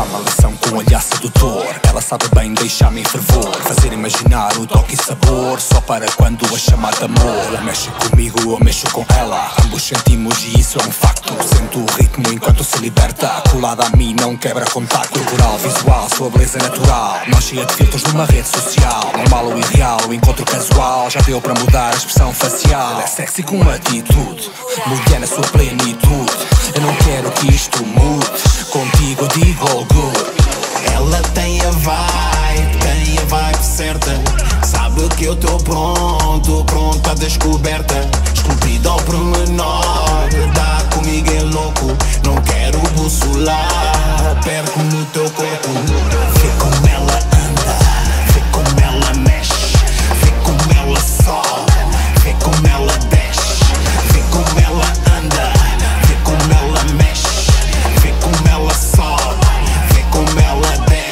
Dá-me a lição com um olhar sedutor. Ela sabe bem deixar-me em fervor, fazer imaginar o toque e sabor, só para quando a chamar de amor. Ela mexe comigo, eu mexo com ela. Ambos sentimos e isso é um facto. Sento o ritmo enquanto se liberta. Colada a mim não quebra contacto. Corporal, visual, sua beleza natural. Não cheia de filtros numa rede social. Normal ou irreal, o encontro casual já deu para mudar a expressão facial. Ela é sexy com atitude, mulher na sua plenitude. Eu não quero que isto mude, contigo digo all good. Ela tem a vibe certa. Sabe que eu tô pronto à descoberta. Esculpido ao pormenor, dá comigo é louco. Não quero bussolar, perco no teu corpo. Vê como ela anda, vê como ela mexe, vê como ela sobe, vê como ela desce, vê como ela anda, vê como ela mexe, vê como ela sobe, vê como ela desce.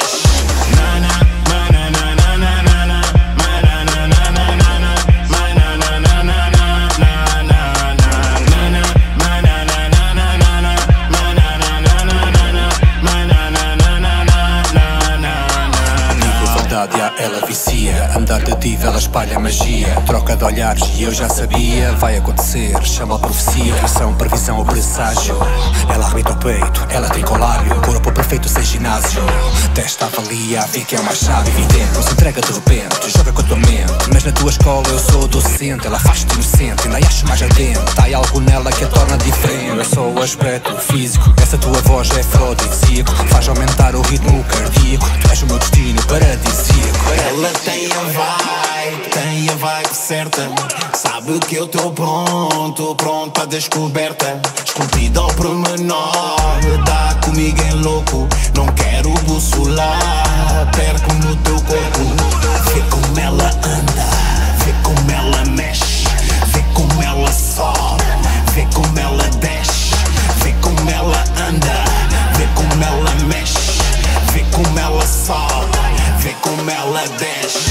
Ela vicia, andar de diva, ela espalha magia. Troca de olhares e eu já sabia. Vai acontecer, chama a profecia. Ação, previsão ou presságio. Ela arrebenta o peito, ela tem colário. Corpo perfeito sem ginásio. Testa, avalia, vê que é uma chave evidente. Não se entrega de repente, joga com a tua mente. Mas na tua escola eu sou docente. Ela faz-te inocente, ainda acho mais ardente. Há algo nela que a torna diferente. É só o aspecto físico, essa tua voz é afrodisíaco. Faz aumentar o ritmo cardíaco. Tu és o meu destino paradisíaco. Ela tem a vibe certa. Sabe que eu tô pronto à descoberta. Esculpido ao pormenor, dá comigo é louco. Não quero bussolar, perco no teu corpo. Vê como ela anda, vê como ela mexe, vê como ela sobe, vê como ela desce, vê como ela anda, vê como ela mexe, vê como ela sobe, vê como ela desce.